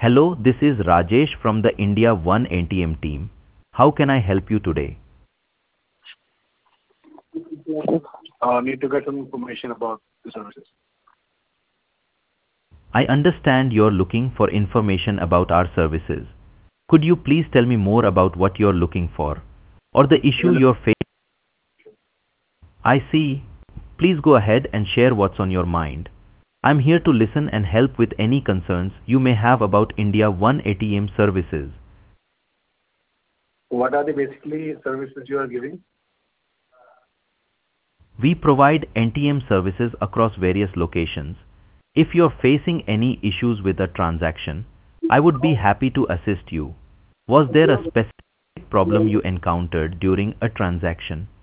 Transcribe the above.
Hello, this is Rajesh from the India One ATM team. How can I help you today? Need to get some information about the services. I understand you're looking for information about our services. Could you please tell me more about what you're looking for or the issue Well, you're facing? I see. Please go ahead and share what's on your mind. I'm here to listen and help with any concerns you may have about India One ATM services. what are the basically services you are giving? We provide NTM services across various locations. If you're facing any issues with a transaction, I would be happy to assist you. Was there a specific problem you encountered during a transaction?